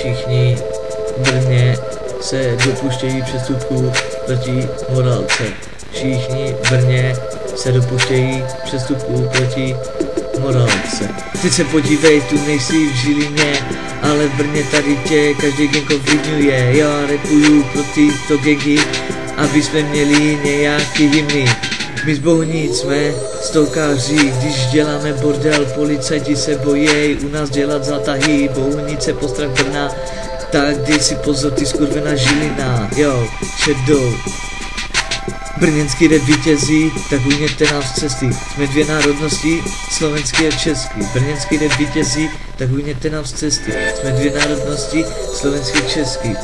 Všichni v Brně se dopuštějí přestupků proti morálce. Všichni v Brně se dopuštějí přestupků proti morálce. Ty se podívej, tu nejsi v Žilině, ale v Brně tady tě každý gang ovlivňuje. Já repuju pro tyto gangy, aby jsme měli nějaký hymny. My z Bohunic jsme stokáři, když děláme bordel, policajti se bojí u nás dělat zátahy. Bohunice postrach Brna, tak dej si pozor, ty skurvená Žilina, jo, šedou. Brněnský rap vítězí, tak uměte nás z cesty. Jsme dvě národnosti, slovenský a český. Brněnský rap vítězí, tak uměte nám z cesty. Jsme dvě národnosti, slovenský a český.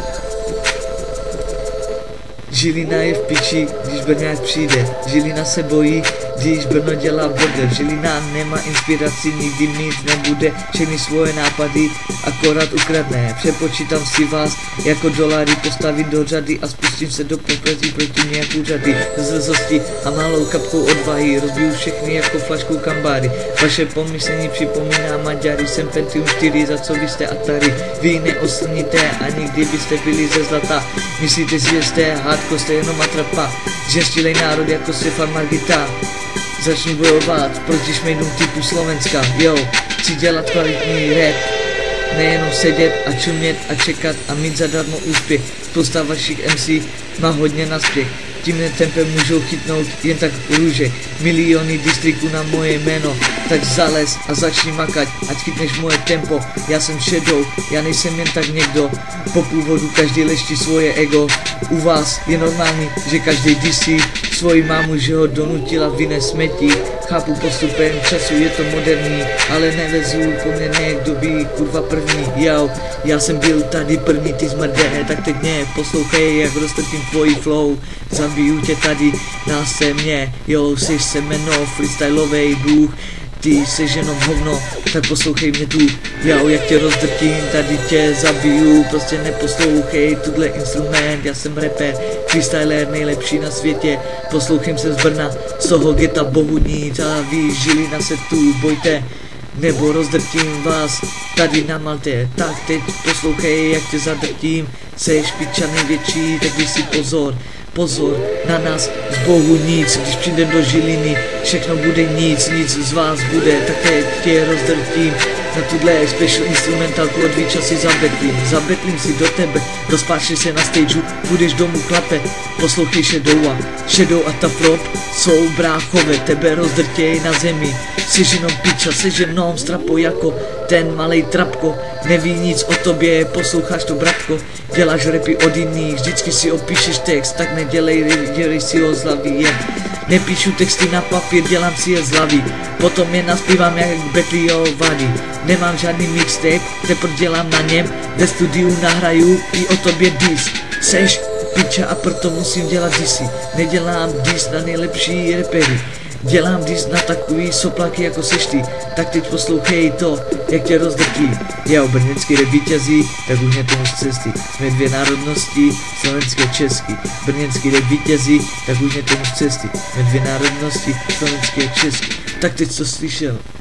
Žilina je v piči, když Brňák přijde. Žilina se bojí, když Brno dělá bordel. Žilina nemá inspiraci, nikdy mít nebude. Všechny svoje nápady akorát ukradne. Přepočítám si vás jako dolary, postavit do řady a spustím se do popezí proti nějakou řady. Z drzosti a malou kapkou odvahy rozbiju všechny jako flašku Kambáry. Vaše pomyslení připomíná Maďary, jsem Pentium 4, za co vy jste Atari. Vy neoslníte, ani kdybyste byli ze zlata. Myslíte si, že jste hádko, jste jenom atrapa. Žestilej národ jako Stefan Margita. Začnu bojovat proti šmejdům typu Slovenska. Jo, chci dělat kvalitní rap, nejenom sedět a čumět a čekat a mít zadarmo úspěch. Spousta vašich MC má hodně naspěch. Tímhle tempem můžou chytnout jen tak růže. Miliony distriků na moje jméno. Tak zalez a začni makat, ať chytneš moje tempo. Já jsem šedou, já nejsem jen tak někdo. Po původu každý leští svoje ego. U vás je normální, že každý disí svoji mámu, že ho donutila vynes smetí. Chápu postupem času, je to moderní, ale nevezu poměrně kdo by kurva první. Jo, já jsem byl tady první, ty zmrde, tak teď mě poslouchej, jak roztrtím tvojí flow. Zabiju tě tady na scéně, jo, jsi semeno, freestylovej bůh. Ty seš jenom hovno, tak poslouchej mě tu. Já jak tě rozdrtím, tady tě zabiju. Prostě neposlouchej tuhle instrument. Já jsem rapper, freestyler nejlepší na světě. Poslouchej se z Brna, z toho geta Bohunic. A vy Žilina se tu bojte, nebo rozdrtím vás tady na Maltě. Tak teď poslouchej, jak tě zadrtím. Seš piča největší, tak dej si pozor. Pozor na nás z Bohunic, když přijdem do Žiliny, všechno bude nic, nic z vás bude, tak teď tě rozdrtím. Na tuhle special instrumentálku od Výčasy zabetlím si do tebe, rozpáčeš se na stageu, budeš domů klape, poslouchej Shadow a ta Frop jsou bráchové, tebe rozdrtěj na zemi, jsi jenom piča, jsi jenom strapo jako ten malej trapko, neví nic o tobě, posloucháš to bratko, děláš rapy od jiných, vždycky si opíšeš text, tak dělej si ho z hlavy jen. Nepíšu texty na papír, dělám si je z hlavy, potom je naspívám jak Beckleyho Vady. Nemám žádný mixtape, teprve dělám na něm, ve studiu nahraju i o tobě diss. Seš piča a proto musím dělat disy, nedělám diss na nejlepší rapery. Dělám diss na takový soplaky jako seš ty, tak teď poslouchej to, jak tě rozdrtí. Já brněnský rap vítězí, tak už mě tomu z cesty. Jsme dvě národnosti, slovenské a český. Brněnský rap vítězí, tak už mě tomu z cesty. Jsme dvě národnosti, slovenské a český. Tak teď co slyšel?